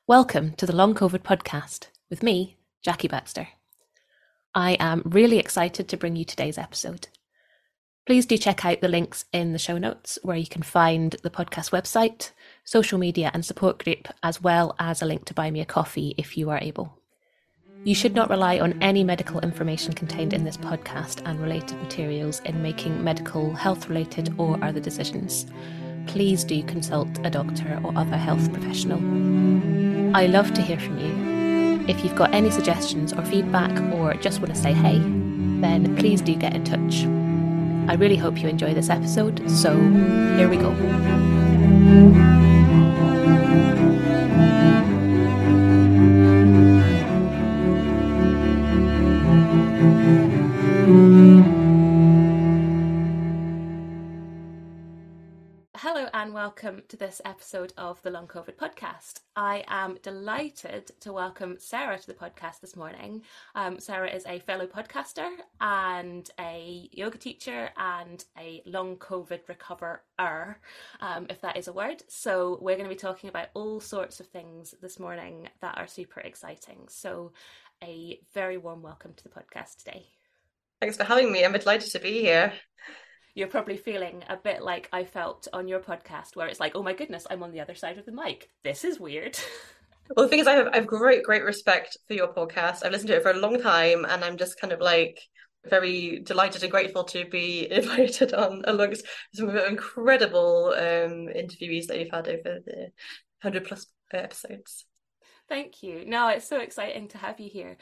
Welcome to the Long COVID podcast with me, Jackie Baxter. I am really excited to bring you today's episode. Please do check out the links in the show notes where you can find the podcast website, social media and support group, as well as a link to buy me a coffee if you are able. You should not rely on any medical information contained in this podcast and related materials in making medical, health-related or other decisions. Please do consult a doctor or other health professional. I love to hear from you. If you've got any suggestions or feedback or just want to say hey, then please do get in touch. I really hope you enjoy this episode, so here we go. Hello and welcome to this episode of the Long COVID podcast. I am delighted to welcome Sarah to the podcast this morning. Sarah is a fellow podcaster and a yoga teacher and a long COVID recoverer, if that is a word. So we're going to be talking about all sorts of things this morning that are super exciting. So a very warm welcome to the podcast today. Thanks for having me. I'm delighted to be here. You're probably feeling a bit like I felt on your podcast, where it's like, oh my goodness, I'm on the other side of the mic. This is weird. Well, the thing is, I have great respect for your podcast. I've listened to it for a long time, and I'm just kind of like very delighted and grateful to be invited on amongst some incredible interviewees that you've had over the 100 plus episodes. Thank you. No, it's so exciting to have you here.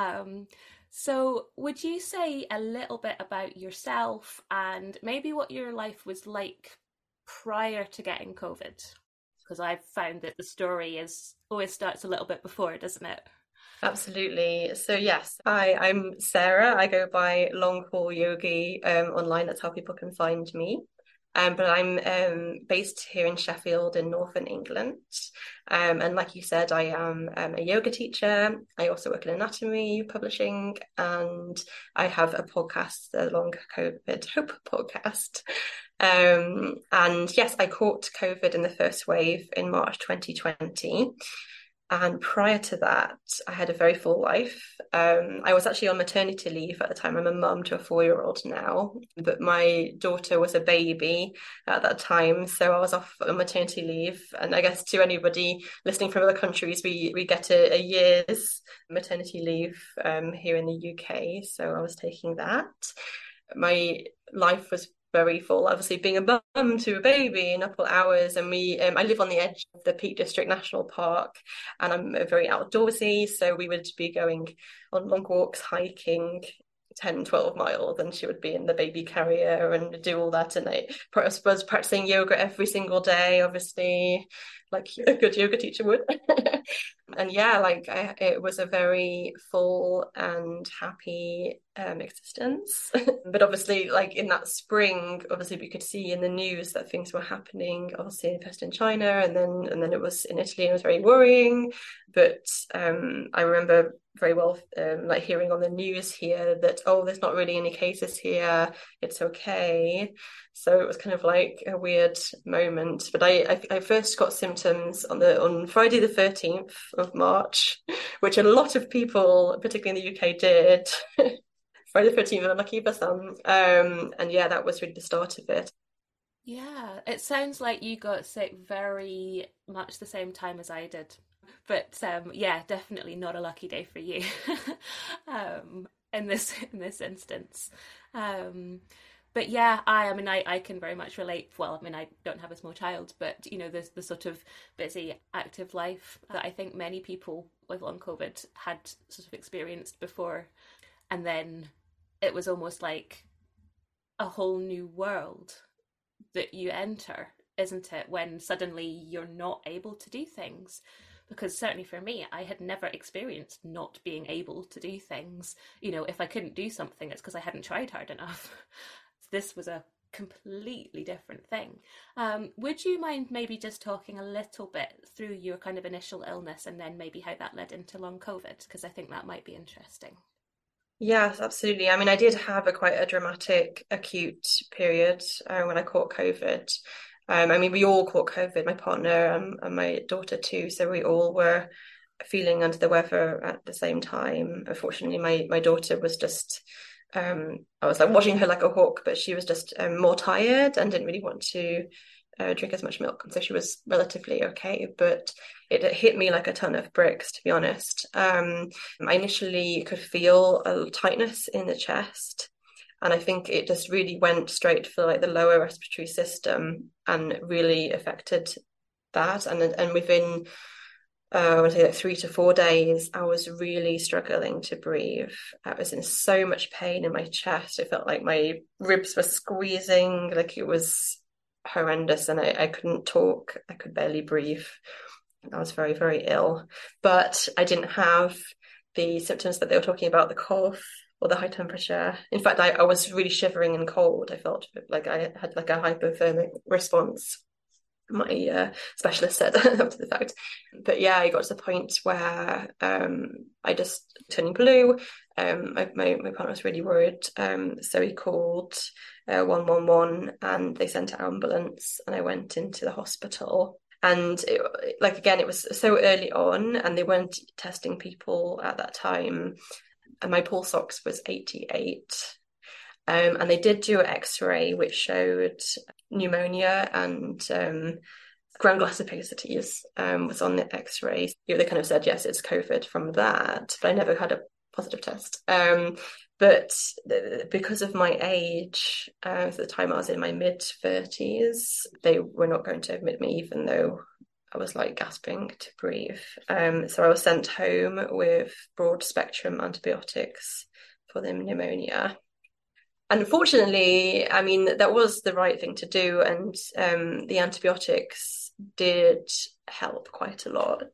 So would you say a little bit about yourself and maybe what your life was like prior to getting COVID? Because I've found that the story always starts a little bit before, doesn't it? Absolutely. So yes, I'm Sarah. I go by Long Haul Yogi online. That's how people can find me. But I'm based here in Sheffield in Northern England. And like you said, I am a yoga teacher. I also work in anatomy publishing, and I have a podcast, the Long COVID Hope podcast. And yes, I caught COVID in the first wave in March 2020. And prior to that, I had a very full life. I was actually on maternity leave at the time. I'm a mum to a 4-year-old now, but my daughter was a baby at that time. So I was off on maternity leave. And I guess to anybody listening from other countries, we get a year's maternity leave here in the UK. So I was taking that. My life was very full, obviously being a mum to a baby in upper hours, and I live on the edge of the Peak District National Park, and I'm very outdoorsy, so we would be going on long walks, hiking 10-12 miles, and she would be in the baby carrier and do all that. And I was practicing yoga every single day, obviously, like a good yoga teacher would. And yeah, it was a very full and happy existence. But obviously, like in that spring, obviously we could see in the news that things were happening, obviously first in China, and then it was in Italy, and it was very worrying. But I remember very well like hearing on the news here that, oh, there's not really any cases here, it's okay. So it was kind of like a weird moment. But I first got symptoms on Friday the 13th of March, which a lot of people, particularly in the UK, did. Friday the 13th, unlucky for some. And yeah, that was really the start of it. Yeah, it sounds like you got sick very much the same time as I did. But yeah, definitely not a lucky day for you in this instance. But yeah, I mean, I can very much relate. Well, I mean, I don't have a small child, but you know, there's the sort of busy, active life that I think many people with long COVID had sort of experienced before, and then it was almost like a whole new world that you enter, isn't it? When suddenly you're not able to do things. Because certainly for me, I had never experienced not being able to do things. You know, if I couldn't do something, it's because I hadn't tried hard enough. This was a completely different thing. Would you mind maybe just talking a little bit through your kind of initial illness and then maybe how that led into long COVID? Because I think that might be interesting. Yes, absolutely. I mean, I did have quite a dramatic acute period when I caught COVID. I mean, we all caught COVID, my partner and my daughter too. So we all were feeling under the weather at the same time. Unfortunately, my daughter was just, I was like watching her like a hawk, but she was just more tired and didn't really want to drink as much milk. So she was relatively okay, but it hit me like a ton of bricks, to be honest. I initially could feel a tightness in the chest. And I think it just really went straight for like the lower respiratory system and really affected that. And within I would say like 3 to 4 days, I was really struggling to breathe. I was in so much pain in my chest. I felt like my ribs were squeezing, like it was horrendous, and I couldn't talk. I could barely breathe. I was very, very ill. But I didn't have the symptoms that they were talking about, the cough or the high temperature. In fact, I was really shivering and cold. I felt like I had like a hypothermic response, my specialist said after the fact. But yeah, I got to the point where I just turning blue. My partner was really worried, so he called 111 and they sent an ambulance, and I went into the hospital. And like again, it was so early on, and they weren't testing people at that time. And my pulse ox was 88. And they did do an X-ray which showed pneumonia and gram-glass opacities was on the X-rays. They kind of said, yes, it's COVID from that, but I never had a positive test. But because of my age, at the time I was in my mid-30s, they were not going to admit me, even though I was like gasping to breathe. So I was sent home with broad-spectrum antibiotics for the pneumonia. Unfortunately, I mean, that was the right thing to do, and the antibiotics did help quite a lot,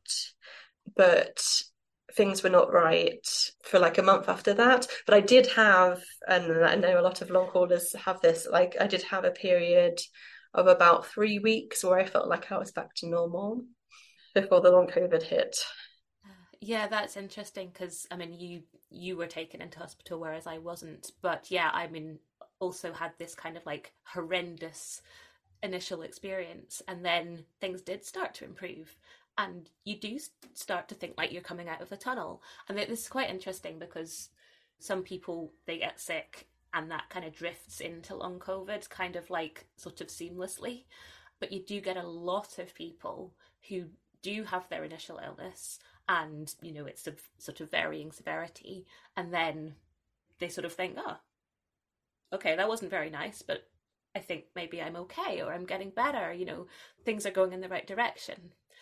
but things were not right for like a month after that. But I did have, and I know a lot of long haulers have this, like I did have a period of about 3 weeks where I felt like I was back to normal before the long COVID hit. Yeah, that's interesting because I mean, you were taken into hospital, whereas I wasn't. But yeah, I mean, also had this kind of like horrendous initial experience, and then things did start to improve, and you do start to think like you're coming out of the tunnel. And this is quite interesting because some people, they get sick and that kind of drifts into long COVID, kind of like sort of seamlessly. But you do get a lot of people who do have their initial illness, and it's of sort of varying severity, and then they sort of think, oh, okay, that wasn't very nice, but I think maybe I'm okay, or I'm getting better, things are going in the right direction.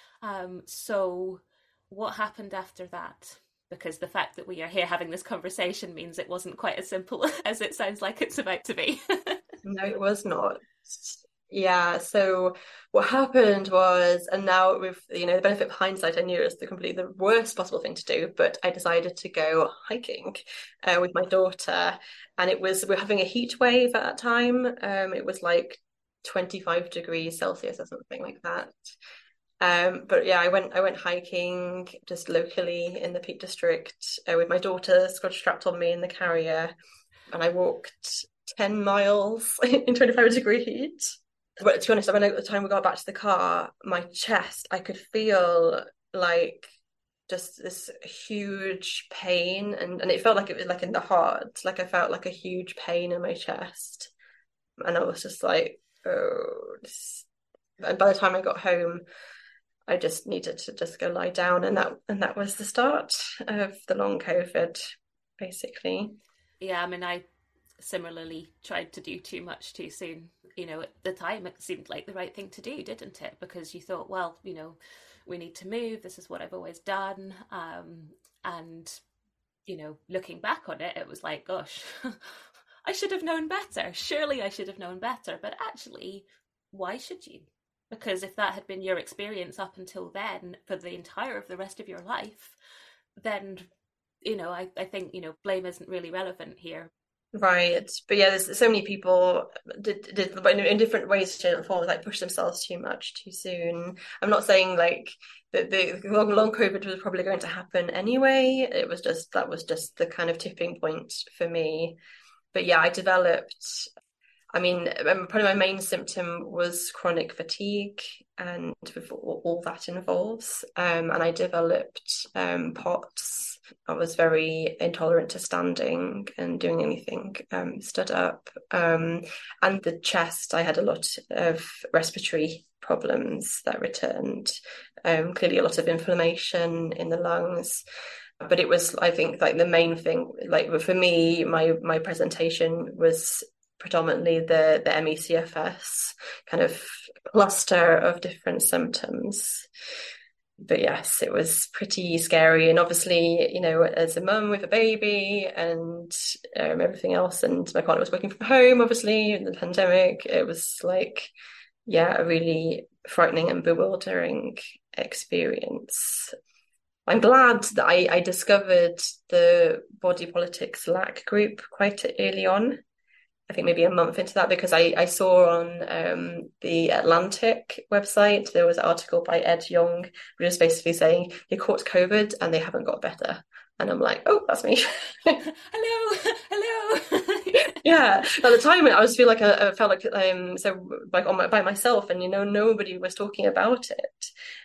So what happened after that? Because the fact that we are here having this conversation means it wasn't quite as simple as it sounds like it's about to be. No, it was not. Yeah, so what happened was, and now with the benefit of hindsight, I knew it was the worst possible thing to do, but I decided to go hiking with my daughter, and we're having a heat wave at that time. It was like 25 degrees Celsius or something like that. But yeah, I went hiking just locally in the Peak District with my daughter strapped on me in the carrier, and I walked 10 miles in 25-degree heat. But to be honest, when at the time we got back to the car, my chest, I could feel like just this huge pain, and it felt like it was like in the heart. Like I felt like a huge pain in my chest. And I was just like, oh. And by the time I got home, I just needed to just go lie down, and that was the start of the long COVID, basically. Yeah, I mean, I similarly tried to do too much too soon. At the time it seemed like the right thing to do, didn't it? Because you thought, well, we need to move. This is what I've always done. And, looking back on it, it was like, gosh, I should have known better. Surely I should have known better. But actually, why should you? Because if that had been your experience up until then for the entire of the rest of your life, then, I think, blame isn't really relevant here. Right, but yeah, there's so many people did in different ways, shape and form, like push themselves too much too soon. I'm not saying like that the long COVID was probably going to happen anyway. That was just the kind of tipping point for me. But yeah, I developed I mean, probably my main symptom was chronic fatigue and with all that involves. And I developed POTS. I was very intolerant to standing and doing anything stood up. And the chest, I had a lot of respiratory problems that returned. Clearly a lot of inflammation in the lungs. But it was, I think, like the main thing, like for me, my presentation was predominantly the ME/CFS kind of cluster of different symptoms. But yes, it was pretty scary. And obviously, you know, as a mum with a baby and everything else, and my partner was working from home, obviously, in the pandemic, it was like, yeah, a really frightening and bewildering experience. I'm glad that I discovered the body politics Slack group quite early on. I think maybe a month into that, because I saw on the Atlantic website there was an article by Ed Yong, which was basically saying they caught COVID and they haven't got better. And I'm like, oh, that's me. Hello, hello. Yeah, at the time I was feel like I felt like so like by myself, and you know nobody was talking about it.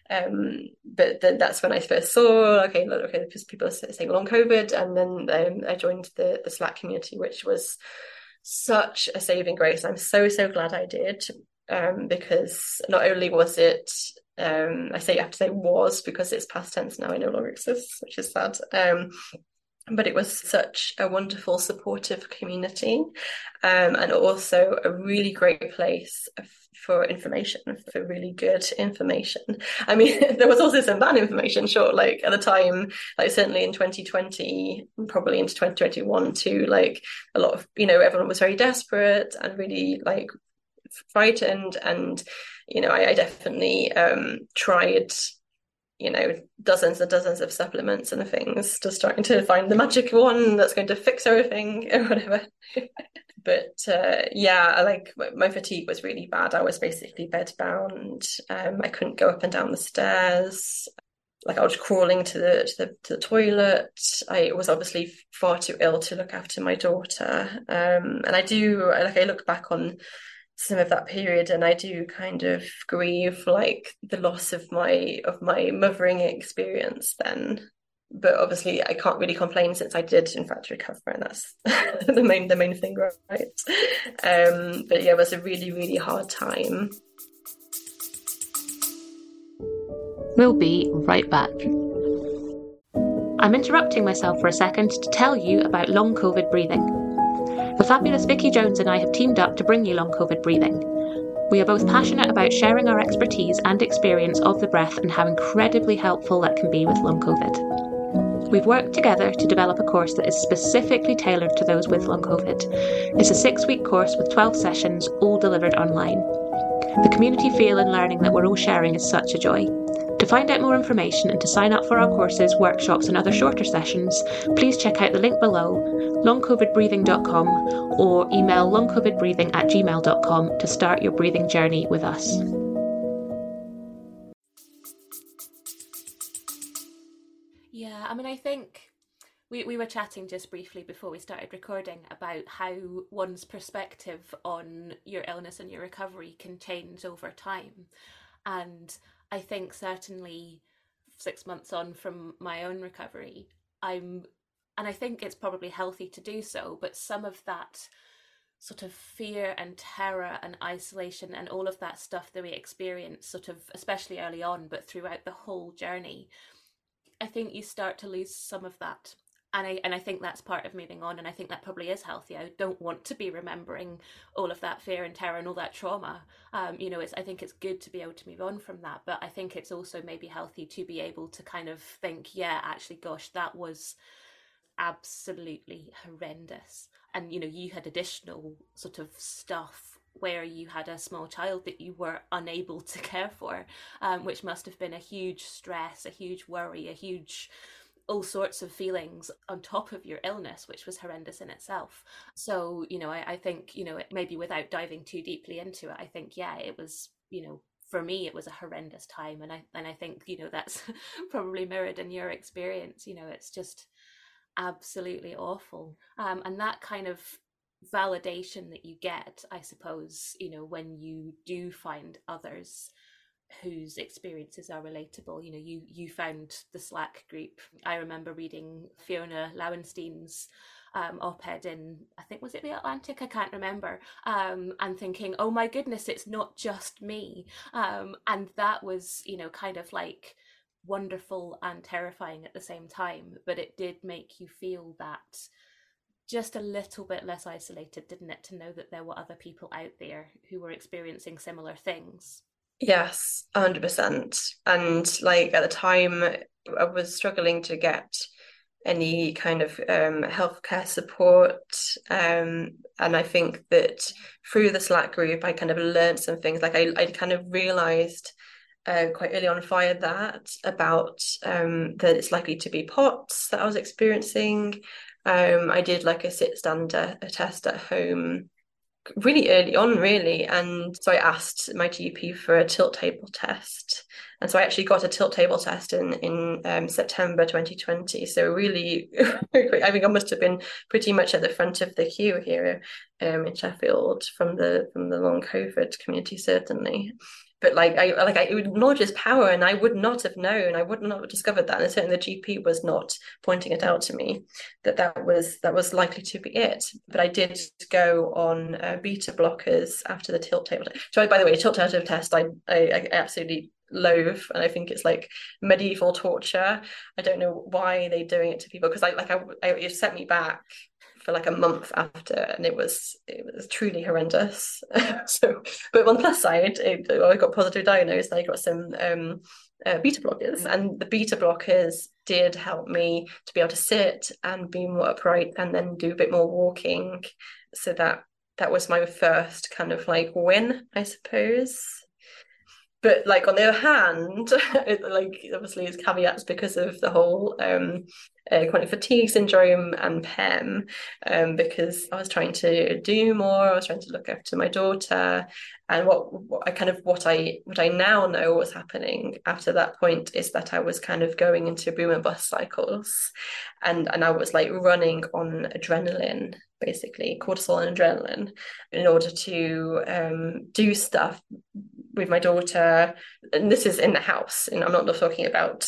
But then that's when I first saw okay, because people are saying long COVID, and then I joined the Slack community, which was such a saving grace. I'm so glad I did, because not only was it I have to say was, because it's past tense now, I no longer exist, which is sad. But it was such a wonderful, supportive community, and also a really great place for information, for really good information. I mean, there was also some bad information, sure, like at the time, like certainly in 2020, probably into 2021 too, like a lot of, you know, everyone was very desperate and really like frightened. And, you know, I definitely tried, you know, dozens and dozens of supplements and things, just trying to find the magic one that's going to fix everything or whatever. But yeah, like my fatigue was really bad. I was basically bedbound. I couldn't go up and down the stairs. Like I was crawling to the toilet. I was obviously far too ill to look after my daughter. And I look back on some of that period and I do kind of grieve like the loss of my mothering experience then. But obviously I can't really complain since I did in fact recover, and that's the main thing, right? But yeah, it was a really, really hard time. We'll be right back. I'm interrupting myself for a second to tell you about long COVID breathing. The fabulous Vicky Jones and I have teamed up to bring you long COVID breathing. We are both passionate about sharing our expertise and experience of the breath and how incredibly helpful that can be with long COVID. We've worked together to develop a course that is specifically tailored to those with long COVID. It's a 6-week course with 12 sessions, all delivered online. The community feel and learning that we're all sharing is such a joy. To find out more information and to sign up for our courses, workshops and other shorter sessions, please check out the link below, longcovidbreathing.com, or email longcovidbreathing@gmail.com to start your breathing journey with us. Yeah, I mean, I think we were chatting just briefly before we started recording about how one's perspective on your illness and your recovery can change over time. And I think certainly 6 months on from my own recovery, and I think it's probably healthy to do so, but some of that sort of fear and terror and isolation and all of that stuff that we experience sort of, especially early on, but throughout the whole journey, I think you start to lose some of that. And I think that's part of moving on, and I think that probably is healthy. I don't want to be remembering all of that fear and terror and all that trauma. You know, I think it's good to be able to move on from that, but I think it's also maybe healthy to be able to kind of think, yeah, actually, gosh, that was absolutely horrendous. And, you know, you had additional sort of stuff where you had a small child that you were unable to care for, which must have been a huge stress, a huge worry, a huge all sorts of feelings on top of your illness, which was horrendous in itself. So, you know, I think, you know, maybe without diving too deeply into it, I think, yeah, it was, you know, for me, it was a horrendous time. And I think, you know, that's probably mirrored in your experience. You know, it's just absolutely awful. And that kind of validation that you get, I suppose, when you do find others whose experiences are relatable. You found the Slack group. I remember reading Fiona Lauenstein's op-ed in, I think, was it the Atlantic? I can't remember. And thinking, oh my goodness, it's not just me. And that was, kind of like wonderful and terrifying at the same time. But it did make you feel that just a little bit less isolated, didn't it? To know that there were other people out there who were experiencing similar things. Yes, 100%. And like at the time, I was struggling to get any kind of healthcare support. And I think that through the Slack group, I kind of learned some things. Like I kind of realized quite early on via that about that it's likely to be POTS that I was experiencing. I did like a sit-stand a test at home really early on, really. And so I asked my GP for a tilt table test. And so I actually got a tilt table test in September 2020. So really, I think I must have been pretty much at the front of the queue here in Sheffield from the long COVID community, certainly. But I would acknowledge its power, and I would not have known. I would not have discovered that, and certainly the GP was not pointing it out to me that was likely to be it. But I did go on beta blockers after the tilt table. So by the way, tilt table test, I absolutely loathe, and I think it's like medieval torture. I don't know why they're doing it to people, because it set me back for like a month after, and it was truly horrendous. So, but on the plus side, I got positive diagnosed, and I got some beta blockers, and the beta blockers did help me to be able to sit and be more upright, and then do a bit more walking. So that was my first kind of like win, I suppose. But like on the other hand, like obviously it's caveats because of the whole chronic fatigue syndrome and PEM, because I was trying to do more. I was trying to look after my daughter, and what I now know was happening after that point is that I was kind of going into boom and bust cycles, and I was like running on adrenaline, basically cortisol and adrenaline, in order to do stuff with my daughter. And this is in the house, and I'm not talking about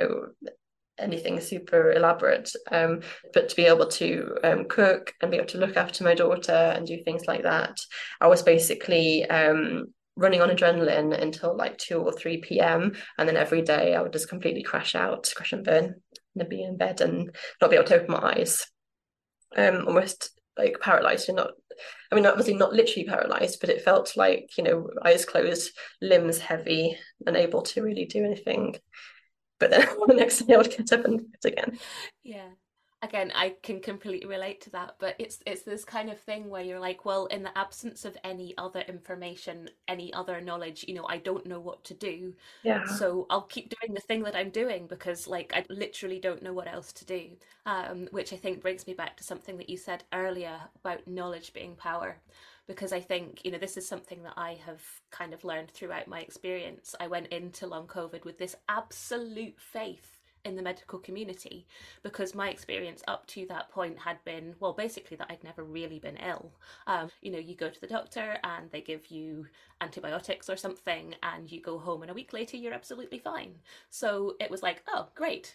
anything super elaborate, but to be able to cook and be able to look after my daughter and do things like that. I was basically running on adrenaline until like 2 or 3 p.m, and then every day I would just completely crash and burn, and be in bed and not be able to open my eyes, almost like paralyzed. And not, I mean, obviously not literally paralyzed, but it felt like, eyes closed, limbs heavy, unable to really do anything. But then the next day I would get up and do it again. Yeah. Again, I can completely relate to that, but it's this kind of thing where you're like, well, in the absence of any other information, any other knowledge, I don't know what to do. Yeah. So I'll keep doing the thing that I'm doing because like I literally don't know what else to do. Which I think brings me back to something that you said earlier about knowledge being power. Because I think, this is something that I have kind of learned throughout my experience. I went into long COVID with this absolute faith in the medical community because my experience up to that point had been, well, basically that I'd never really been ill. You go to the doctor and they give you antibiotics or something, and you go home and a week later you're absolutely fine. So it was like, oh, great,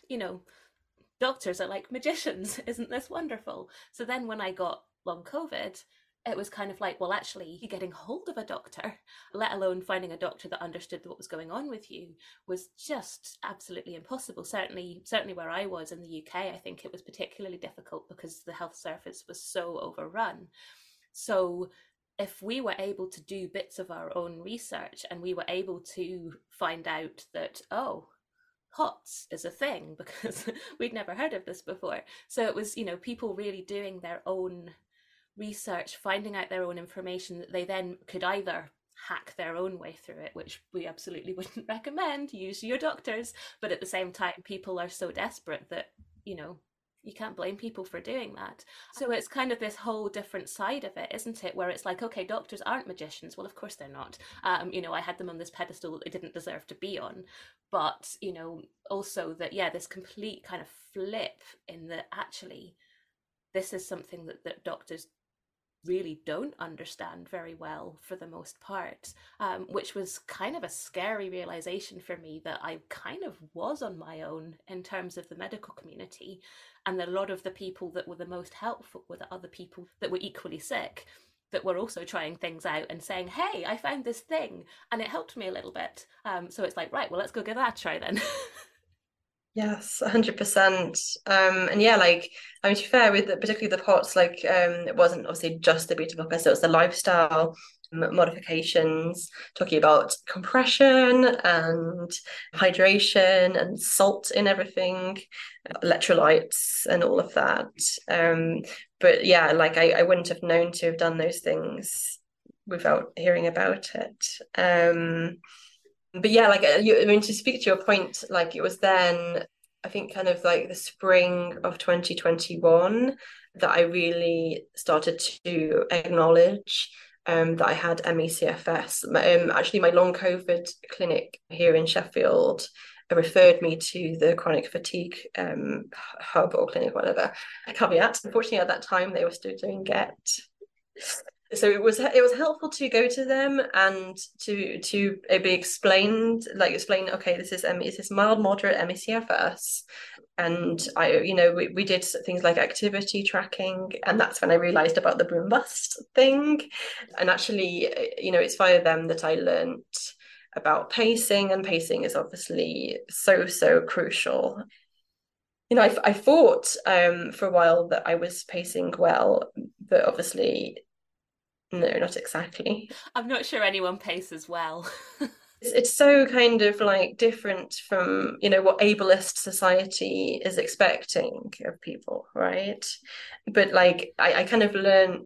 doctors are like magicians. Isn't this wonderful? So then when I got long COVID, it was kind of like, well, actually, getting hold of a doctor, let alone finding a doctor that understood what was going on with you, was just absolutely impossible. Certainly where I was in the UK, I think it was particularly difficult because the health service was so overrun. So if we were able to do bits of our own research and we were able to find out that, oh, POTS is a thing because we'd never heard of this before. So it was, people really doing their own research, finding out their own information that they then could either hack their own way through it, which we absolutely wouldn't recommend. Use your doctors. But at the same time, people are so desperate that, you can't blame people for doing that. So it's kind of this whole different side of it, isn't it? Where it's like, okay, doctors aren't magicians. Well, of course they're not. I had them on this pedestal that they didn't deserve to be on. But, also that, yeah, this complete kind of flip in that actually this is something that doctors really don't understand very well for the most part, which was kind of a scary realization for me that I kind of was on my own in terms of the medical community, and that a lot of the people that were the most helpful were the other people that were equally sick, that were also trying things out and saying, hey, I found this thing and it helped me a little bit. So it's like, right, well, let's go give that a try then. Yes, 100%. And yeah, like, I mean, to be fair, with particularly the POTS, like, it wasn't obviously just the beta blockers, it was the lifestyle modifications, talking about compression and hydration and salt in everything, electrolytes and all of that. But yeah, like, I wouldn't have known to have done those things without hearing about it. But yeah, like I mean, to speak to your point, like, it was then, I think, kind of like the spring of 2021 that I really started to acknowledge that I had ME/CFS. Actually, my long COVID clinic here in Sheffield referred me to the chronic fatigue hub or clinic, whatever. A caveat. Unfortunately, at that time, they were still doing GET. So it was helpful to go to them and to be explained, like, explain, okay, this is mild moderate ME/CFS. And we did things like activity tracking, and that's when I realized about the boom bust thing. And actually, it's via them that I learned about pacing, and pacing is obviously so crucial. I thought for a while that I was pacing well, but obviously no, not exactly. I'm not sure anyone paces well. It's so kind of like different from, what ableist society is expecting of people, right? But like I kind of learned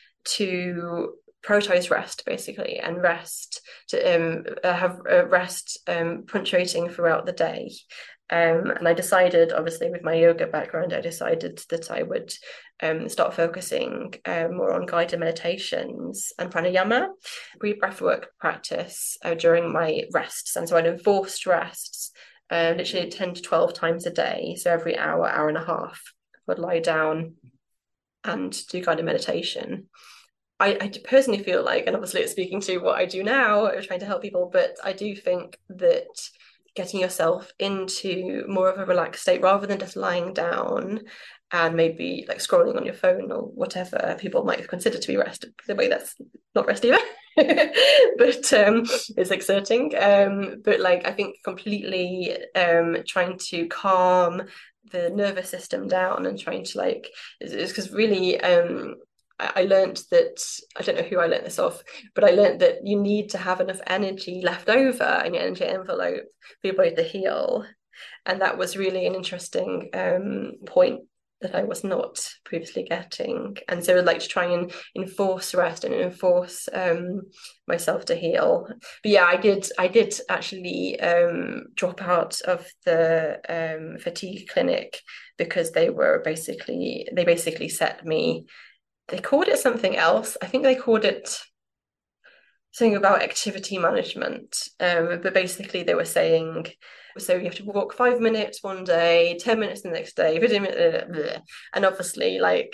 to prioritize rest basically, and rest to have rest punctuating throughout the day. And I decided, obviously, with my yoga background, I decided that I would start focusing more on guided meditations and pranayama, brief breathwork practice during my rests. And so I'd enforced rests literally 10 to 12 times a day. So every hour, hour and a half, I would lie down and do guided meditation. I personally feel like, and obviously it's speaking to what I do now, trying to help people, but I do think that getting yourself into more of a relaxed state rather than just lying down and maybe like scrolling on your phone or whatever people might consider to be rest, the way that's not rest either. But it's exerting. But like, I think completely trying to calm the nervous system down and trying to like, it's because really I learned that, I don't know who I learned this off, but I learned that you need to have enough energy left over in your energy envelope for your body to heal. And that was really an interesting point that I was not previously getting. And so I'd like to try and enforce rest and enforce myself to heal. But yeah, I did actually drop out of the fatigue clinic because they basically set me, they called it something else. I think they called it something about activity management. But basically they were saying, so you have to walk 5 minutes one day, 10 minutes the next day, 15 minutes, and obviously like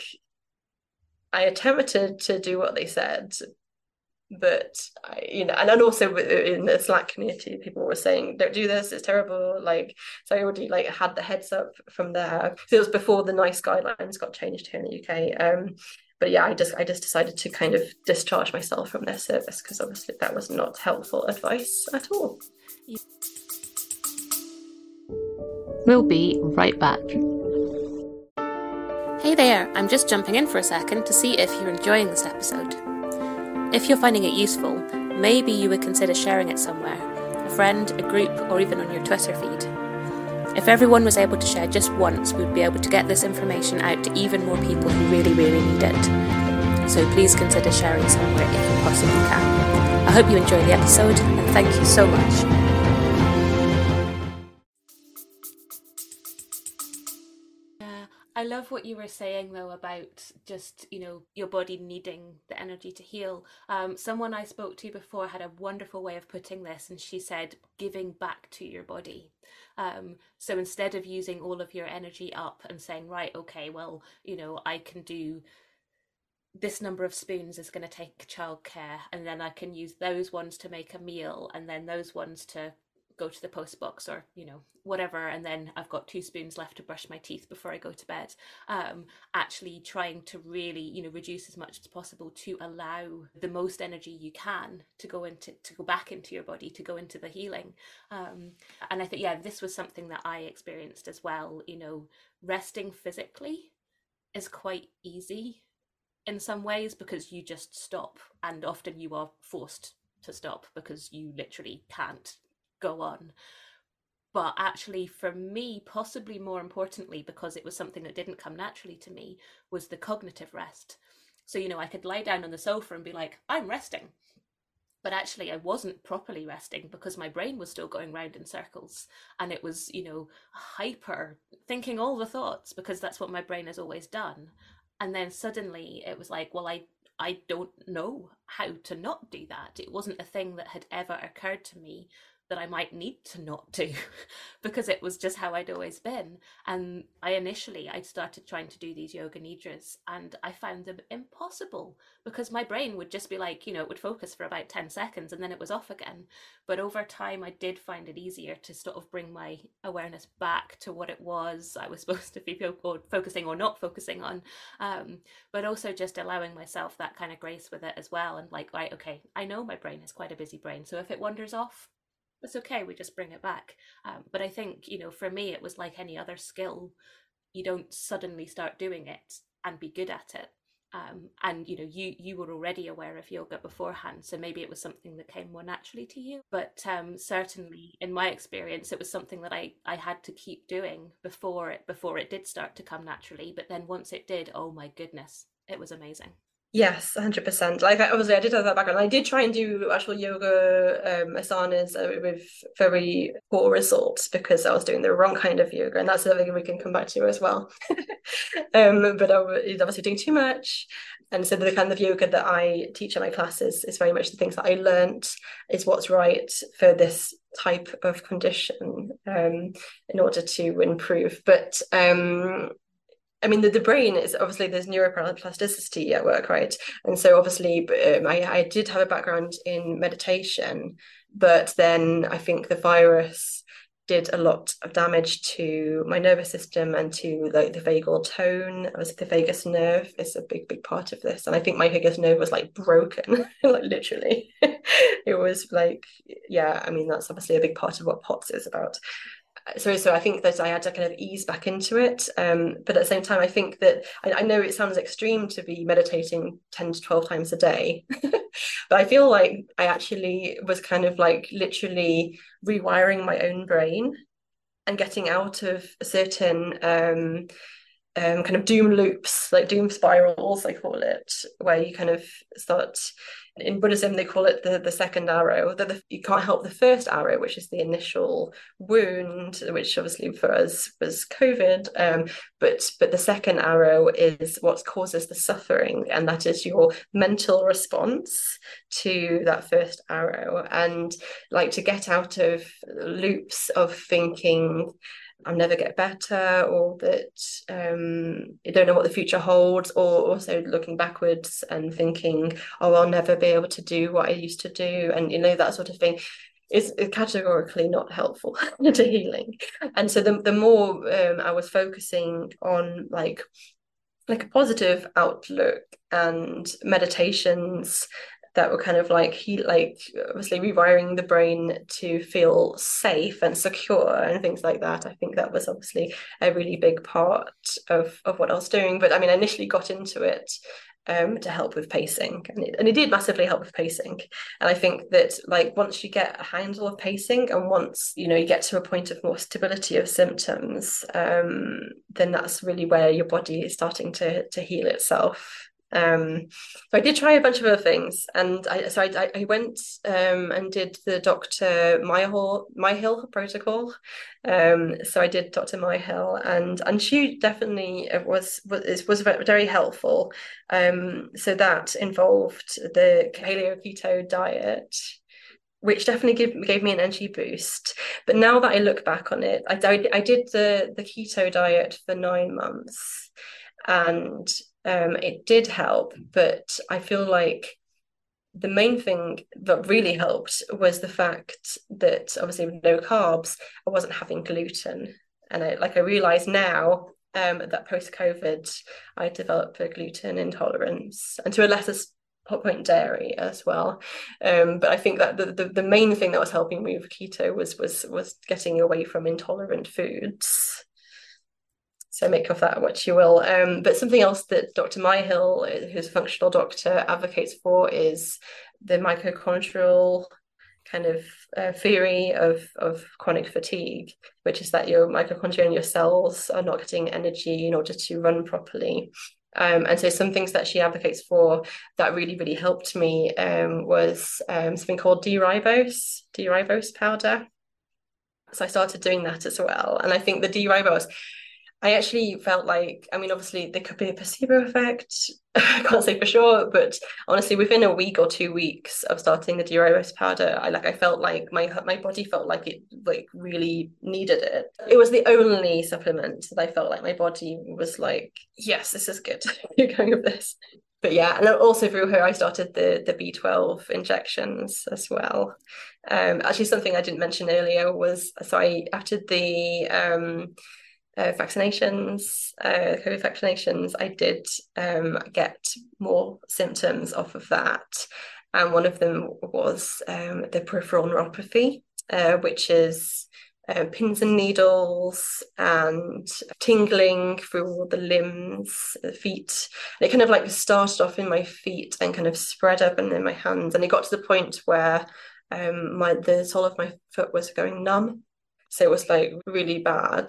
I attempted to do what they said, but and also in the Slack community, people were saying, "Don't do this; it's terrible." Like, so I already like had the heads up from there. So it was before the NICE guidelines got changed here in the UK. But yeah, I just decided to kind of discharge myself from their service because obviously that was not helpful advice at all. We'll be right back. Hey there, I'm just jumping in for a second to see if you're enjoying this episode. If you're finding it useful, maybe you would consider sharing it somewhere, a friend, a group, or even on your Twitter feed. If everyone was able to share just once, we'd be able to get this information out to even more people who really, really need it. So please consider sharing somewhere if you possibly can. I hope you enjoy the episode, and thank you so much. I love what you were saying though about just, your body needing the energy to heal. Someone I spoke to before had a wonderful way of putting this, and she said giving back to your body. So instead of using all of your energy up and saying, right, okay, well, I can do this number of spoons is going to take childcare, and then I can use those ones to make a meal, and then those ones to go to the post box, or whatever, and then I've got 2 spoons left to brush my teeth before I go to bed. Actually trying to really reduce as much as possible to allow the most energy you can to go back into your body, to go into the healing. And I think, yeah, this was something that I experienced as well. Resting physically is quite easy in some ways because you just stop, and often you are forced to stop because you literally can't go on. But actually, for me, possibly more importantly, because it was something that didn't come naturally to me, was the cognitive rest. So, I could lie down on the sofa and be like, I'm resting. But actually, I wasn't properly resting because my brain was still going round in circles. And it was, hyper thinking all the thoughts, because that's what my brain has always done. And then suddenly it was like, well, I don't know how to not do that. It wasn't a thing that had ever occurred to me that I might need to not do because it was just how I'd always been. And I started trying to do these yoga nidras, and I found them impossible because my brain would just be like, it would focus for about 10 seconds and then it was off again. But over time, I did find it easier to sort of bring my awareness back to what it was I was supposed to be focusing or not focusing on. But also just allowing myself that kind of grace with it as well. And like, right, okay, I know my brain is quite a busy brain. So if it wanders off, it's okay, we just bring it back. But I think, for me, it was like any other skill. You don't suddenly start doing it and be good at it. And you were already aware of yoga beforehand, so maybe it was something that came more naturally to you. But certainly, in my experience, it was something that I had to keep doing before it did start to come naturally. But then once it did, oh my goodness, it was amazing. Yes, 100%. Like, obviously, I did have that background. I did try and do actual yoga asanas with very poor results because I was doing the wrong kind of yoga, and that's something we can come back to as well. But I was obviously doing too much, and so the kind of yoga that I teach in my classes is very much the things that I learnt is what's right for this type of condition in order to improve. But I mean, the brain is obviously, there's neuroplasticity at work, right? And so obviously, I did have a background in meditation, but then I think the virus did a lot of damage to my nervous system and to like the vagal tone. Obviously, the vagus nerve is a big part of this, and I think my vagus nerve was like broken, like literally. It was like, yeah. I mean, that's obviously a big part of what POTS is about. So I think that I had to kind of ease back into it, but at the same time I think that I know it sounds extreme to be meditating 10 to 12 times a day, but I feel like I actually was kind of like literally rewiring my own brain and getting out of a certain kind of doom loops, like doom spirals, I call it, where you kind of start. In Buddhism, they call it the second arrow. That you can't help the first arrow, which is the initial wound, which obviously for us was COVID. But the second arrow is what causes the suffering, and that is your mental response to that first arrow. And like to get out of loops of thinking, I'll never get better, or that you don't know what the future holds, or also looking backwards and thinking, oh, I'll never be able to do what I used to do, and that sort of thing is categorically not helpful to healing. And so the more I was focusing on like a positive outlook and meditations that were kind of like obviously rewiring the brain to feel safe and secure and things like that. I think that was obviously a really big part of what I was doing. But I mean, I initially got into it to help with pacing, and it did massively help with pacing. And I think that like once you get a handle of pacing, and once you get to a point of more stability of symptoms, then that's really where your body is starting to heal itself. So I did try a bunch of other things, and I went and did the Dr. Myhill protocol. So I did Dr. Myhill, and she definitely was very helpful. So that involved the paleo keto diet, which definitely gave me an energy boost. But now that I look back on it, I did the keto diet for 9 months, and it did help, but I feel like the main thing that really helped was the fact that obviously with no carbs, I wasn't having gluten. And I realize now that post-COVID, I developed a gluten intolerance, and to a lesser point dairy as well. But I think that the main thing that was helping me with keto was getting away from intolerant foods. So make of that what you will. But something else that Dr. Myhill, who's a functional doctor, advocates for is the mitochondrial kind of theory of chronic fatigue, which is that your mitochondria and your cells are not getting energy in order to run properly. And so some things that she advocates for that really, really helped me was something called D-ribose powder. So I started doing that as well. And I think the D-ribose, I actually felt like, I mean, obviously there could be a placebo effect. I can't say for sure, but honestly, within a week or 2 weeks of starting the D-ribose powder, I felt like my body felt like it like really needed it. It was the only supplement that I felt like my body was like, yes, this is good. You're going with this. But yeah, and also through her, I started the B12 injections as well. Actually, something I didn't mention earlier was, so after the vaccinations, COVID vaccinations, I did get more symptoms off of that. And one of them was the peripheral neuropathy, which is pins and needles and tingling through all the limbs, the feet. And it kind of like started off in my feet and kind of spread up and in my hands. And it got to the point where the sole of my foot was going numb. So it was like really bad.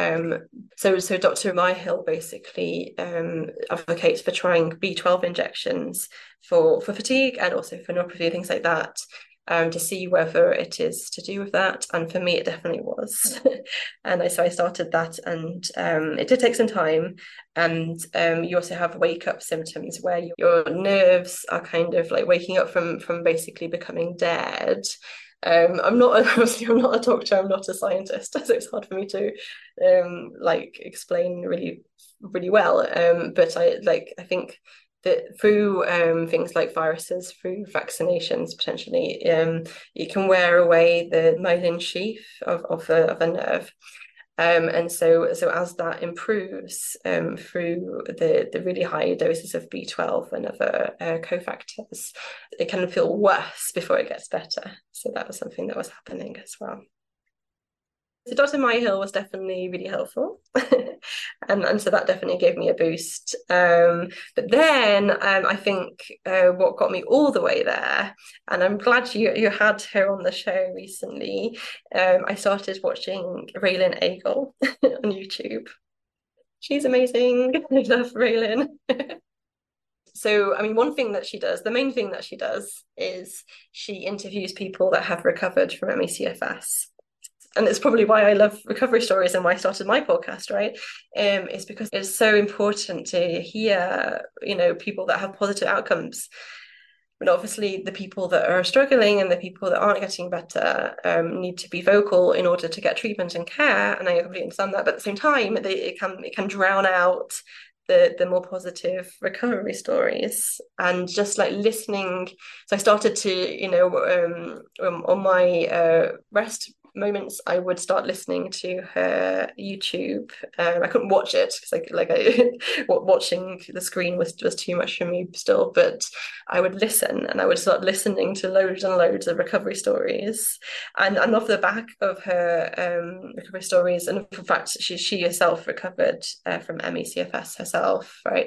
So Dr. Myhill basically advocates for trying B12 injections for fatigue and also for neuropathy, things like that, to see whether it is to do with that. And for me, it definitely was. And so I started that, and it did take some time. And you also have wake up symptoms where your nerves are kind of like waking up from basically becoming dead. I'm not a doctor, I'm not a scientist, so it's hard for me to like explain really, really well. But I think that through things like viruses, through vaccinations, potentially, you can wear away the myelin sheath of a nerve. And so as that improves through the really high doses of B12 and other cofactors, it can feel worse before it gets better. So that was something that was happening as well. So Dr. Myhill was definitely really helpful. and so that definitely gave me a boost. But then I think what got me all the way there, and I'm glad you had her on the show recently, I started watching Raylene Eagle on YouTube. She's amazing. I love Raylene. So, I mean, one thing that she does, the main thing that she does is she interviews people that have recovered from ME/CFS. And it's probably why I love recovery stories and why I started my podcast, right? Is because it's so important to hear, people that have positive outcomes. But obviously the people that are struggling and the people that aren't getting better need to be vocal in order to get treatment and care. And I completely understand that. But at the same time, it can drown out the more positive recovery stories. And just like listening. So I started to, on my rest moments, I would start listening to her YouTube. I couldn't watch it because watching the screen was too much for me still, but I would listen, and I would start listening to loads and loads of recovery stories, and off the back of her recovery stories, and in fact she herself recovered from ME/CFS herself, right?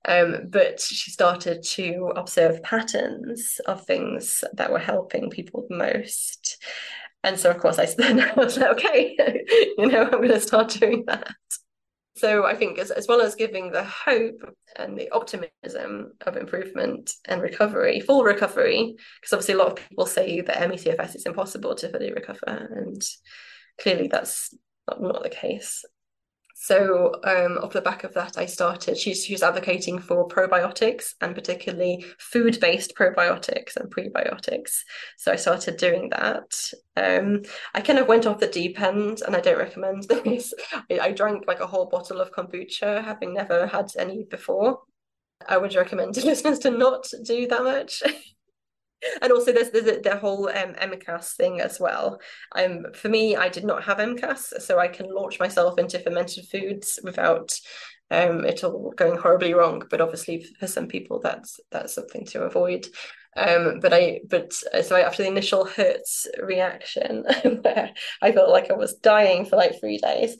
But she started to observe patterns of things that were helping people the most. And so, of course, I was like, okay, I'm going to start doing that. So I think as well as giving the hope and the optimism of improvement and recovery, full recovery, because obviously a lot of people say that ME/CFS is impossible to fully recover, and clearly that's not the case. So off the back of that, she's advocating for probiotics, and particularly food-based probiotics and prebiotics. So I started doing that. I kind of went off the deep end, and I don't recommend this. I drank like a whole bottle of kombucha, having never had any before. I would recommend to listeners to not do that much. And also there's the whole MCAS thing as well. For me, I did not have MCAS, so I can launch myself into fermented foods without it all going horribly wrong. But obviously for some people that's something to avoid. So after the initial hurts reaction where I felt like I was dying for like 3 days,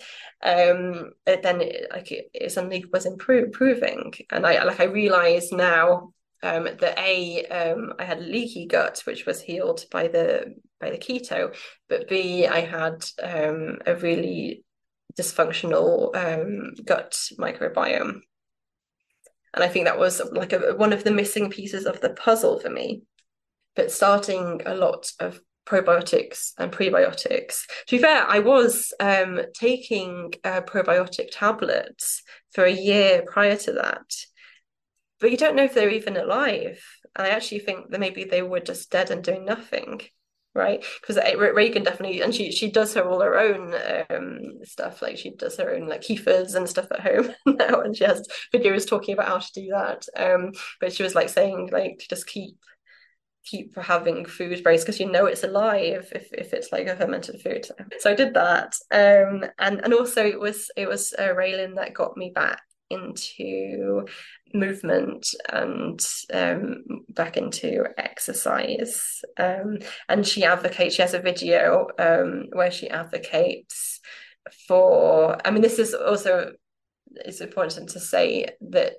it suddenly was improving, and I realize now that I had leaky gut, which was healed by the keto, but B, I had a really dysfunctional gut microbiome. And I think that was like one of the missing pieces of the puzzle for me. But starting a lot of probiotics and prebiotics. To be fair, I was taking probiotic tablets for a year prior to that, but you don't know if they're even alive. And I actually think that maybe they were just dead and doing nothing, right? Because Reagan definitely, and she does all her own stuff, like she does her own like kefirs and stuff at home now, and she has videos talking about how to do that. But she was like saying like just keep having food brace because you know it's alive if it's like a fermented food. So I did that, and also it was Raylan that got me back into movement and back into exercise, and she has a video where she advocates for, I mean, this is also, it's important to say that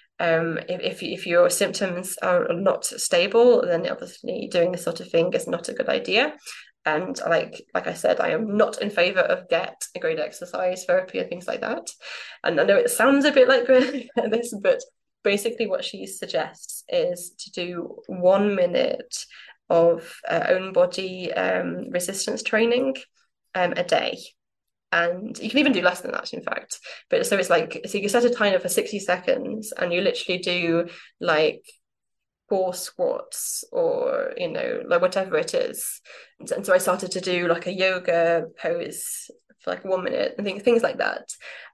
if your symptoms are not stable, then obviously doing this sort of thing is not a good idea. And like I said, I am not in favor of get a great exercise therapy and things like that. And I know it sounds a bit like this, but basically what she suggests is to do 1 minute of own body resistance training a day. And you can even do less than that, in fact. But so it's like, so you set a timer for 60 seconds and you literally do like 4 squats or, you know, like whatever it is. And so I started to do like a yoga pose for like 1 minute and things like that.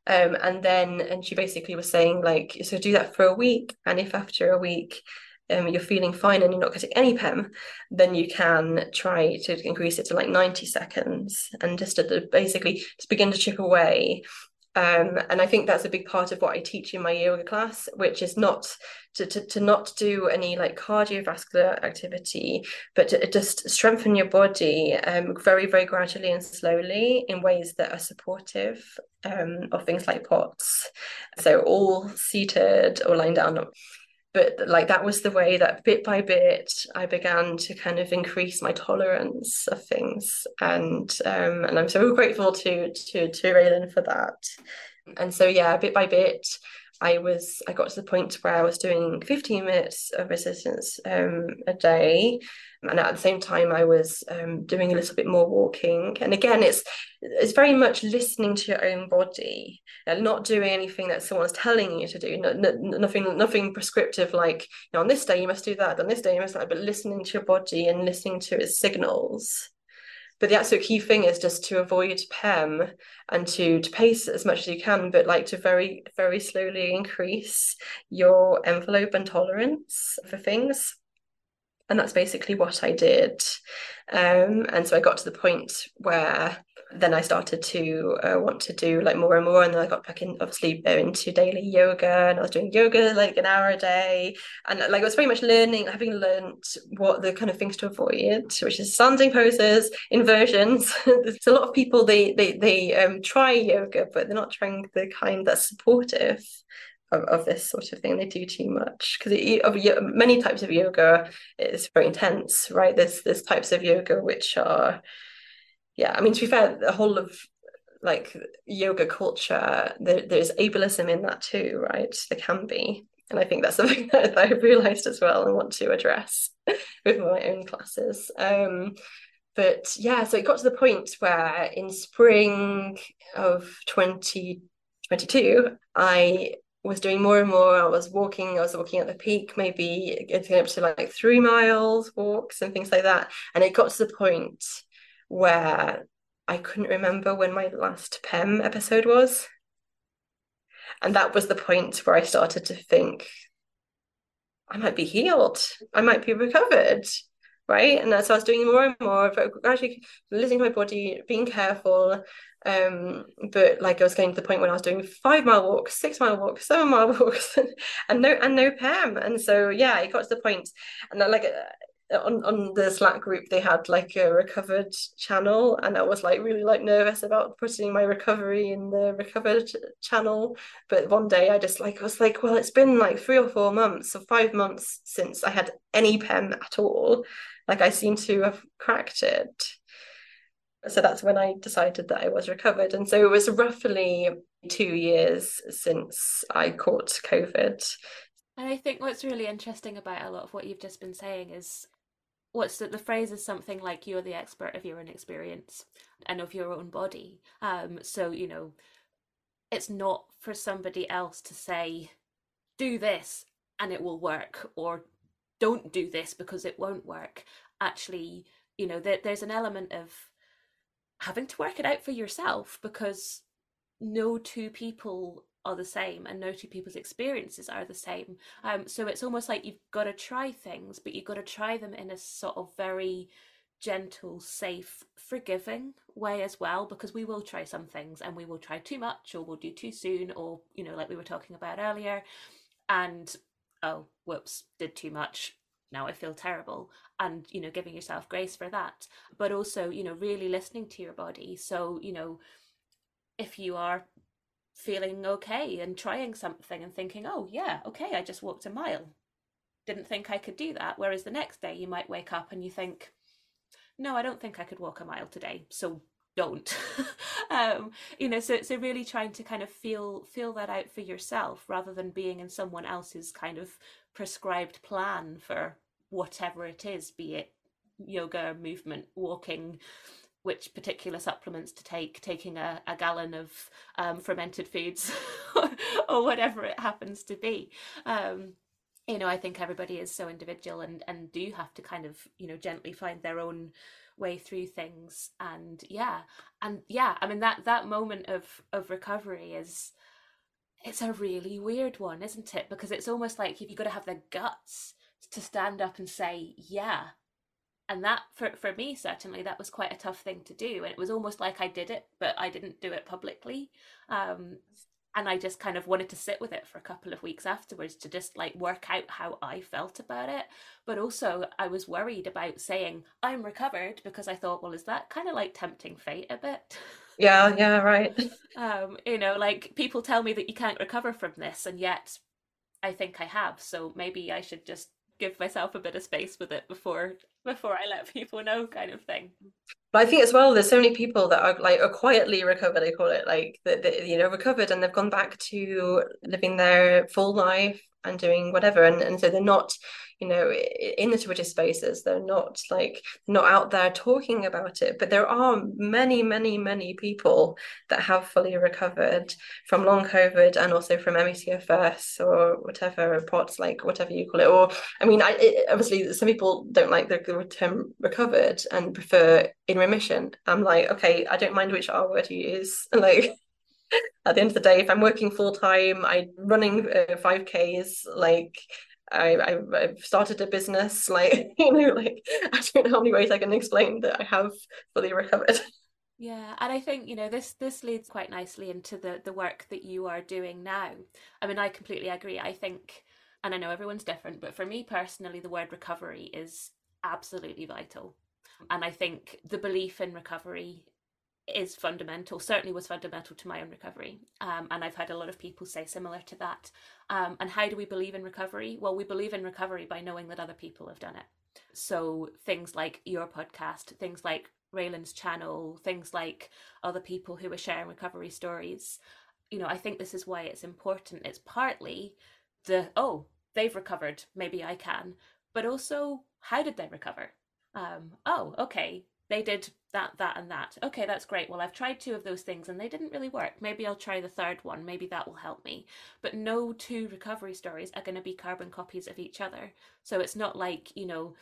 And she basically was saying like, so do that for a week. And if after a week, you're feeling fine and you're not getting any PEM, then you can try to increase it to like 90 seconds and just basically just begin to chip away. And I think that's a big part of what I teach in my yoga class, which is not to not do any like cardiovascular activity, but to just strengthen your body very, very gradually and slowly in ways that are supportive of things like POTS. So all seated or lying down. But like that was the way that bit by bit I began to kind of increase my tolerance of things, and I'm so grateful to Raylan for that. And so yeah, bit by bit I got to the point where I was doing 15 minutes of resistance a day, and at the same time I was doing a little bit more walking. And again, it's very much listening to your own body and not doing anything that someone's telling you to do. Nothing prescriptive, like, you know, on this day you must do that, on this day you must do that, but listening to your body and listening to its signals. But the absolute key thing is just to avoid PEM and to pace as much as you can, but like to very, very slowly increase your envelope and tolerance for things. And that's basically what I did. And so I got to the point where then I started to want to do like more and more. And then I got back in, obviously, into daily yoga, and I was doing yoga like an hour a day. And like I was very much having learned what the kind of things to avoid, which is standing poses, inversions. There's a lot of people, they try yoga, but they're not trying the kind that's supportive of this sort of thing. They do too much because many types of yoga is very intense, right? There's types of yoga which are, yeah, I mean, to be fair, the whole of like yoga culture, there's ableism in that too, right? There can be. And I think that's something that I've realized as well and want to address with my own classes. But yeah, so it got to the point where in spring of 2022, I was doing more and more. I was walking at the peak, maybe getting up to like 3 miles walks and things like that. And it got to the point where I couldn't remember when my last PEM episode was. And that was the point where I started to think I might be healed. I might be recovered. Right. And so I was doing more and more, but gradually listening to my body, being careful. But like I was getting to the point when I was doing 5 mile walks, 6 mile walks, 7 mile walks, and no PEM. And so yeah, it got to the point, and then like on the Slack group they had like a recovered channel, and I was like really like nervous about putting my recovery in the recovered channel. But one day I just like was like, well, it's been like 3 or 4 months or 5 months since I had any PEM at all. Like I seem to have cracked it. So that's when I decided that I was recovered. And so it was roughly 2 years since I caught COVID. And I think what's really interesting about a lot of what you've just been saying is what's the phrase is something like you're the expert of your own experience and of your own body. So, you know, it's not for somebody else to say, do this and it will work, or don't do this because it won't work. Actually, you know, there's an element of having to work it out for yourself, because no two people are the same and no two people's experiences are the same. So it's almost like you've got to try things, but you've got to try them in a sort of very gentle, safe, forgiving way as well, because we will try some things and we will try too much, or we'll do too soon, or, you know, like we were talking about earlier, and oh, whoops, did too much. Now I feel terrible. And, you know, giving yourself grace for that. But also, you know, really listening to your body. So, you know, if you are feeling okay and trying something and thinking, oh, yeah, okay, I just walked a mile. Didn't think I could do that. Whereas the next day you might wake up and you think, no, I don't think I could walk a mile today. So don't. You know, so really trying to kind of feel that out for yourself, rather than being in someone else's kind of prescribed plan for whatever it is, be it yoga, movement, walking, which particular supplements to take, taking a gallon of fermented foods, or whatever it happens to be. You know, I think everybody is so individual, and do have to kind of, you know, gently find their own way through things. And yeah, I mean, that moment of recovery is, it's a really weird one, isn't it? Because it's almost like you've got to have the guts to stand up and say, yeah. And that, for me, certainly, that was quite a tough thing to do. And it was almost like I did it, but I didn't do it publicly. Um, and I just kind of wanted to sit with it for a couple of weeks afterwards to just like work out how I felt about it. But also, I was worried about saying I'm recovered, because I thought, well, is that kind of like tempting fate a bit? Yeah, yeah, right. You know, like people tell me that you can't recover from this, and yet I think I have. So maybe I should just give myself a bit of space with it before I let people know, kind of thing. But I think as well, there's so many people that are like are quietly recovered. I call it like that, you know, recovered, and they've gone back to living their full life and doing whatever, and so they're not, you know, in the Twitter spaces. They're not like not out there talking about it. But there are many, many, many people that have fully recovered from long COVID and also from ME/CFS or whatever POTS, like whatever you call it. Or I mean, obviously some people don't like the term recovered and prefer in remission. I'm like, okay, I don't mind which R word you use. Like at the end of the day, if I'm working full time, I'm running 5Ks, like I've started a business, like you know, like I don't know how many ways I can explain that I have fully recovered. Yeah, and I think, you know, this leads quite nicely into the work that you are doing now. I mean, I completely agree. I think, and I know everyone's different, but for me personally, the word recovery is absolutely vital. And I think the belief in recovery is fundamental, certainly was fundamental to my own recovery. And I've had a lot of people say similar to that. And how do we believe in recovery? Well, we believe in recovery by knowing that other people have done it. So things like your podcast, things like Raylan's channel, things like other people who are sharing recovery stories. You know, I think this is why it's important. It's partly oh, they've recovered, maybe I can, but also, how did they recover? Oh, okay, they did that, and that. Okay, that's great. Well, I've tried two of those things and they didn't really work. Maybe I'll try the third one. Maybe that will help me. But no two recovery stories are going to be carbon copies of each other. So it's not like, you know,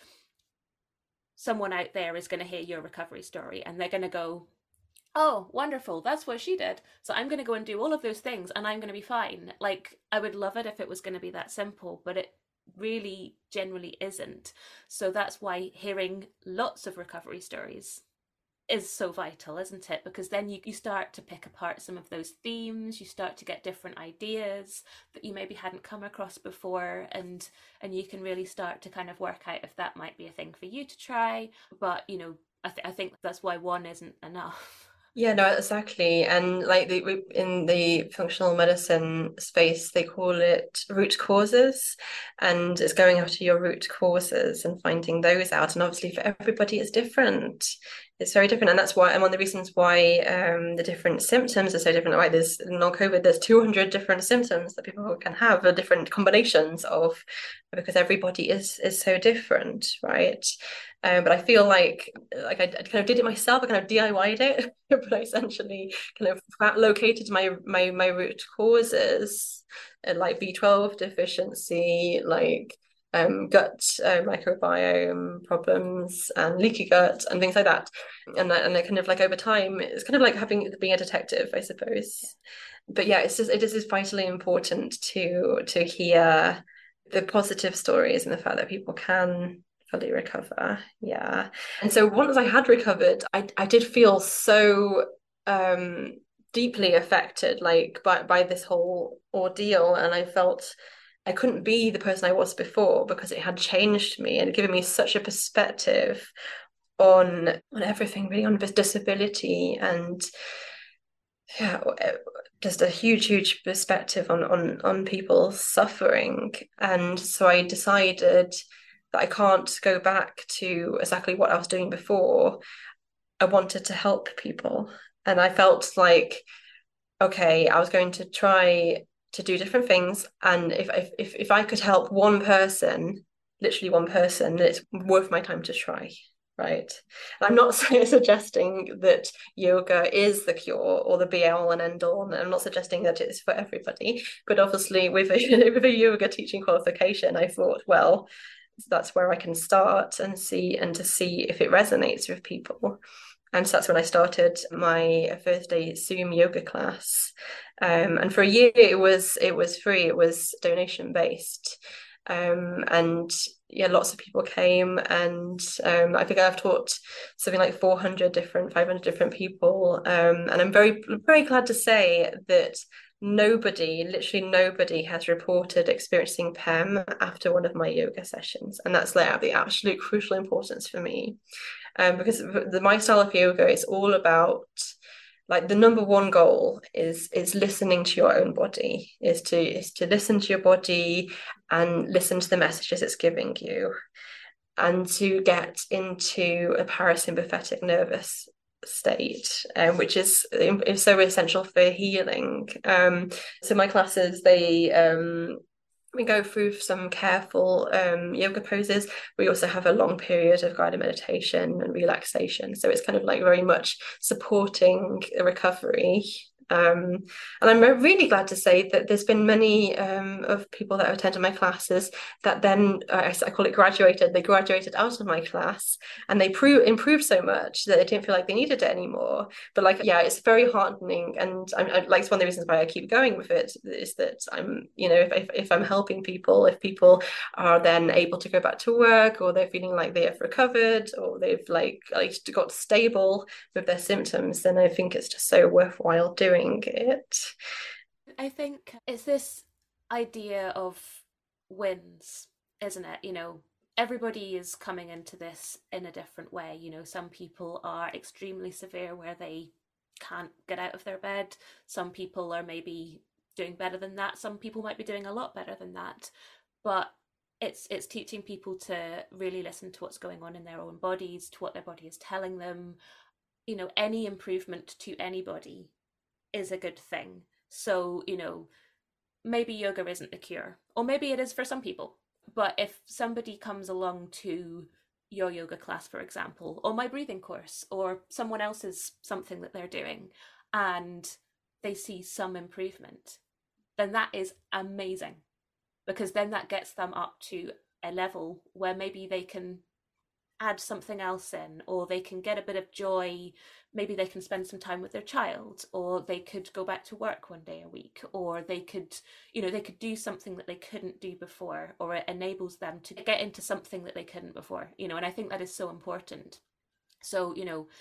someone out there is going to hear your recovery story and they're going to go, oh, wonderful, that's what she did. So I'm going to go and do all of those things and I'm going to be fine. Like, I would love it if it was going to be that simple, but really generally isn't. So that's why hearing lots of recovery stories is so vital, isn't it? Because then you start to pick apart some of those themes, you start to get different ideas that you maybe hadn't come across before, and you can really start to kind of work out if that might be a thing for you to try. But I think that's why one isn't enough. Yeah, no, exactly. And like in the functional medicine space, they call it root causes, and it's going after your root causes and finding those out. And obviously, for everybody, it's different. It's very different, and that's why. And one of the reasons why the different symptoms are so different. Like there's long COVID, there's 200 different symptoms that people can have, or different combinations of, because everybody is so different, right? But I feel like I kind of did it myself. I kind of DIY'd it, but I essentially kind of located my root causes, like B12 deficiency, like gut microbiome problems and leaky gut and things like that. And it kind of like over time, it's kind of like being a detective, I suppose. But yeah, it is vitally important to hear the positive stories and the fact that people can fully recover. Yeah. And so once I had recovered, I did feel so deeply affected, like by this whole ordeal. And I felt I couldn't be the person I was before because it had changed me and given me such a perspective on everything, really, on this disability and yeah, just a huge perspective on people suffering. And so I decided that I can't go back to exactly what I was doing before. I wanted to help people. And I felt like, okay, I was going to try to do different things. And if I could help one person, literally one person, it's worth my time to try. Right. And I'm not suggesting that yoga is the cure or the be all and end all. And I'm not suggesting that it's for everybody. But obviously, with with a yoga teaching qualification, I thought, well, that's where I can start and see if it resonates with people. And so that's when I started my first day Zoom yoga class. And for a year it was free, it was donation based. And yeah, lots of people came, and I think I've taught something like 500 different people. And I'm very glad to say that literally nobody has reported experiencing PEM after one of my yoga sessions. And that's like the absolute crucial importance for me. Because my style of yoga is all about, like, the number one goal is listening to your own body, is to listen to your body and listen to the messages it's giving you, and to get into a parasympathetic nervous state, which is so essential for healing. So my classes, we go through some careful yoga poses. We also have a long period of guided meditation and relaxation. So it's kind of like very much supporting a recovery. And I'm really glad to say that there's been many of people that have attended my classes that then, I call it graduated. They graduated out of my class and they improved so much that they didn't feel like they needed it anymore. But like, yeah, it's very heartening. And I'm like, it's one of the reasons why I keep going with it, is that I'm, if I'm helping people, if people are then able to go back to work, or they're feeling like they have recovered, or they've like got stable with their symptoms, then I think it's just so worthwhile doing it. I think it's this idea of wins, isn't it? Everybody is coming into this in a different way. Some people are extremely severe where they can't get out of their bed. Some people are maybe doing better than that. Some people might be doing a lot better than that. But it's teaching people to really listen to what's going on in their own bodies, to what their body is telling them. Any improvement to anybody is a good thing. So, maybe yoga isn't the cure, or maybe it is for some people. But if somebody comes along to your yoga class, for example, or my breathing course, or someone else's something that they're doing, and they see some improvement, then that is amazing, because then that gets them up to a level where maybe they can add something else in, or they can get a bit of joy. Maybe they can spend some time with their child, or they could go back to work one day a week, or they could, they could do something that they couldn't do before, or it enables them to get into something that they couldn't before, and I think that is so important. So,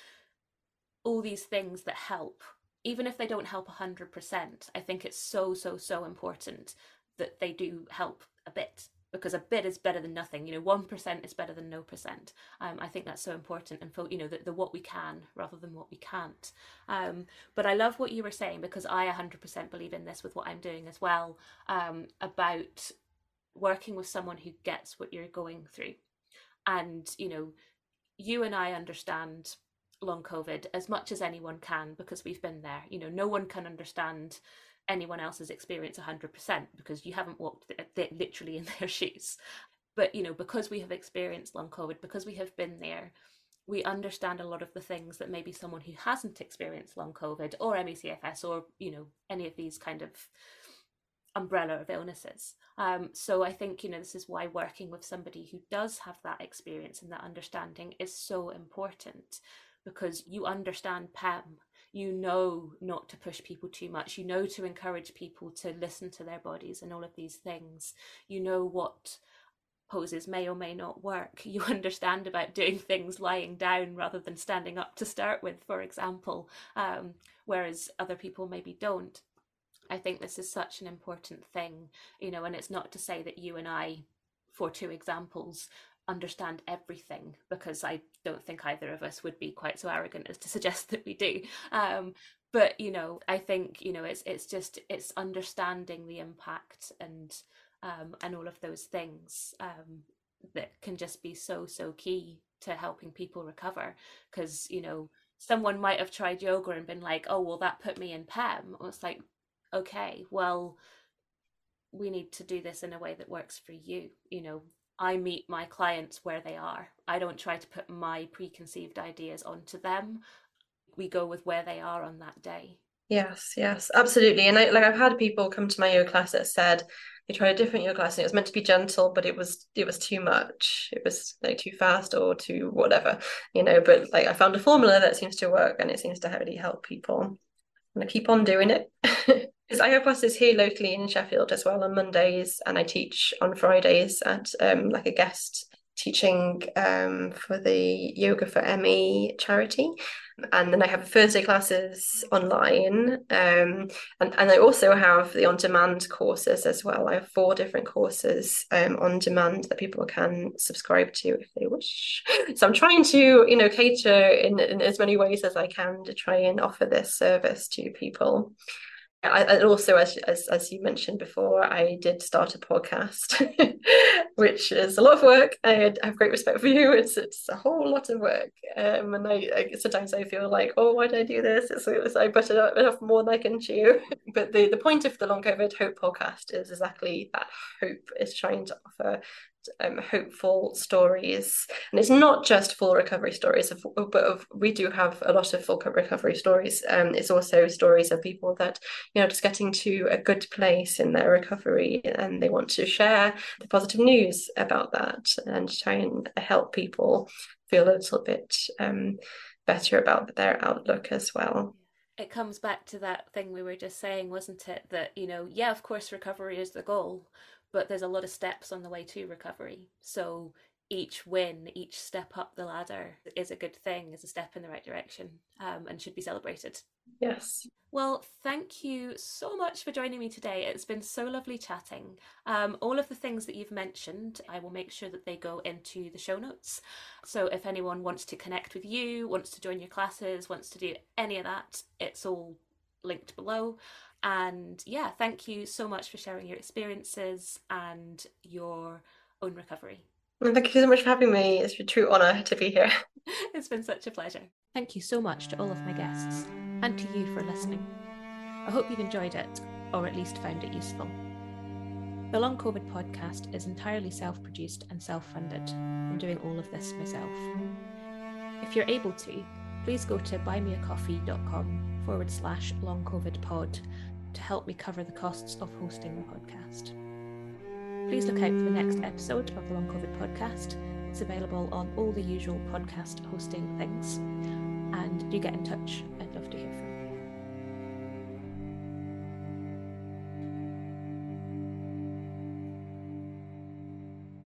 all these things that help, even if they don't help 100%, I think it's so, so, so important that they do help a bit, because a bit is better than nothing. 1% is better than no percent. I think that's so important, and the what we can rather than what we can't. But I love what you were saying, because I 100% believe in this with what I'm doing as well, about working with someone who gets what you're going through. And, you and I understand long COVID as much as anyone can, because we've been there. No one can understand anyone else's experience 100%, because you haven't walked literally in their shoes. But because we have experienced long COVID, because we have been there, we understand a lot of the things that maybe someone who hasn't experienced long COVID or ME/CFS or any of these kind of umbrella of illnesses. So I think this is why working with somebody who does have that experience and that understanding is so important, because you understand PEM. Not to push people too much, to encourage people to listen to their bodies and all of these things. What poses may or may not work. You understand about doing things lying down rather than standing up to start with, for example, whereas other people maybe don't. I think this is such an important thing, and it's not to say that you and I, for two examples, understand everything, because I don't think either of us would be quite so arrogant as to suggest that we do. But I think it's understanding the impact and all of those things that can just be so key to helping people recover. Because someone might have tried yoga and been like, oh well, that put me in PEM. Or it's like, okay, well, we need to do this in a way that works for you. I meet my clients where they are. I don't try to put my preconceived ideas onto them. We go with where they are on that day. Yes, absolutely. And I've had people come to my yoga class that said they tried a different yoga class and it was meant to be gentle, but it was too much. It was like too fast or too whatever, but like I found a formula that seems to work and it seems to really help people. I'm gonna keep on doing it. I have classes here locally in Sheffield as well on Mondays, and I teach on Fridays at like a guest teaching for the Yoga for ME charity. And then I have Thursday classes online, and I also have the on-demand courses as well. I have 4 different courses on demand that people can subscribe to if they wish. So I'm trying to cater in as many ways as I can to try and offer this service to people. And also, as you mentioned before, I did start a podcast, which is a lot of work. I have great respect for you. It's a whole lot of work, and I sometimes I feel like, oh, why did I do this? I buttered up enough more than I can chew. But the point of the Long COVID Hope podcast is exactly that. Hope is trying to offer hopeful stories, and it's not just full recovery stories, but we do have a lot of full recovery stories. It's also stories of people that just getting to a good place in their recovery, and they want to share the positive news about that and try and help people feel a little bit better about their outlook as well. It comes back to that thing we were just saying, wasn't it? That, yeah, of course, recovery is the goal, but there's a lot of steps on the way to recovery. So each win, each step up the ladder is a good thing, is a step in the right direction, and should be celebrated. Yes. Well, thank you so much for joining me today. It's been so lovely chatting. All of the things that you've mentioned, I will make sure that they go into the show notes. So if anyone wants to connect with you, wants to join your classes, wants to do any of that, it's all linked below. And yeah, thank you so much for sharing your experiences and your own recovery. Well, thank you so much for having me. It's a true honour to be here. It's been such a pleasure. Thank you so much to all of my guests, and to you for listening. I hope you've enjoyed it, or at least found it useful. The Long COVID podcast is entirely self-produced and self-funded. I'm doing all of this myself. If you're able to, please go to buymeacoffee.com/longcovidpod to help me cover the costs of hosting the podcast. Please look out for the next episode of the Long COVID podcast, It's available on all the usual podcast hosting things. And do get in touch. I'd love to hear from you.